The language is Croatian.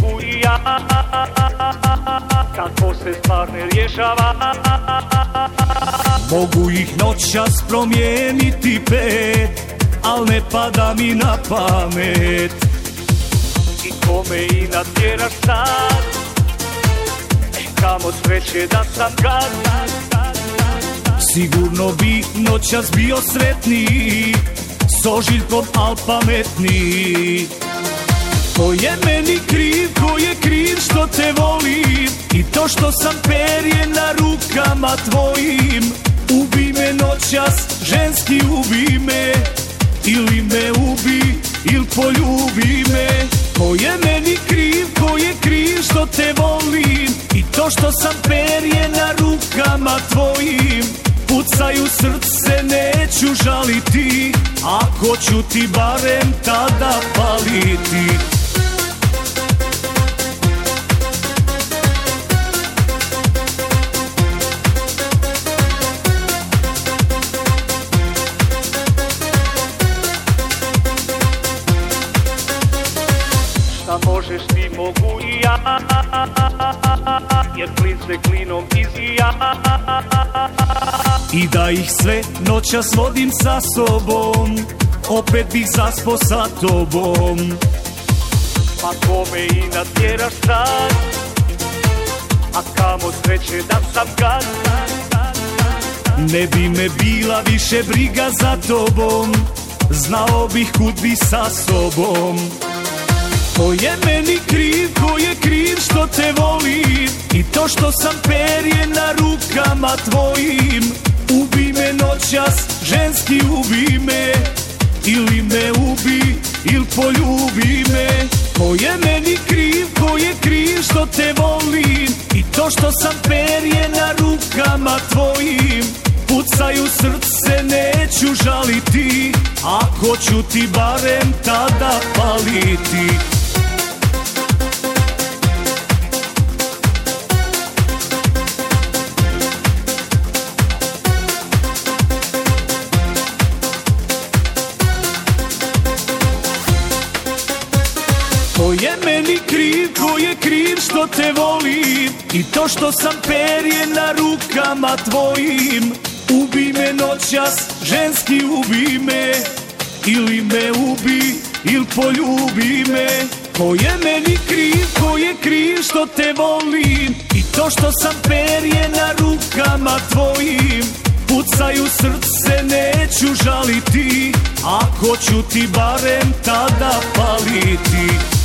mogu i ja, kako se stvar ne rješava. Mogu ih noćas promijeniti pet, al ne pada mi na pamet. I kome i natjeraš sad, kamo sreće da sam gad. Sigurno bi noćas bio sretniji, s ožiljkom al pametniji. Ko je meni kriv, ko je kriv što te volim, i to što sam perje na rukama tvojim. Ubi me noćas, ženski ubi me, ili me ubi, ili poljubi me. Ko je meni kriv, ko je kriv što te volim, i to što sam perje na rukama tvojim. Pucaju srce, neću žaliti, ako ću ti barem tada paliti. Šta možeš ti mogu i ja, jer klin se klinom izija. I da ih sve noćas vodim sa sobom, opet bih zaspo sa tobom. Pa kome i natjeraš sad, a kamo sreće da sam gad. Ne bi me bila više briga za tobom, znao bih kud bi sa sobom. Ko je meni kriv, ko je kriv što te volim, i to što sam perje na rukama tvojim. Ubi me noćas, ženski ubi me, ili me ubi, ili poljubi me. Ko je meni kriv, ko je kriv što te volim, i to što sam perje na rukama tvojim. Pucaju srce, neću žaliti, ako ću ti barem tada paliti. Ko je meni kriv, ko je kriv što te volim, i to što sam perje na rukama tvojim. Ubi me noćas, ženski ubi me, ili me ubi, ili poljubi me. Ko je meni kriv, ko je kriv što te volim, i to što sam perje na rukama tvojim. Pucaju srce, neću žaliti, ako ću ti barem tada paliti.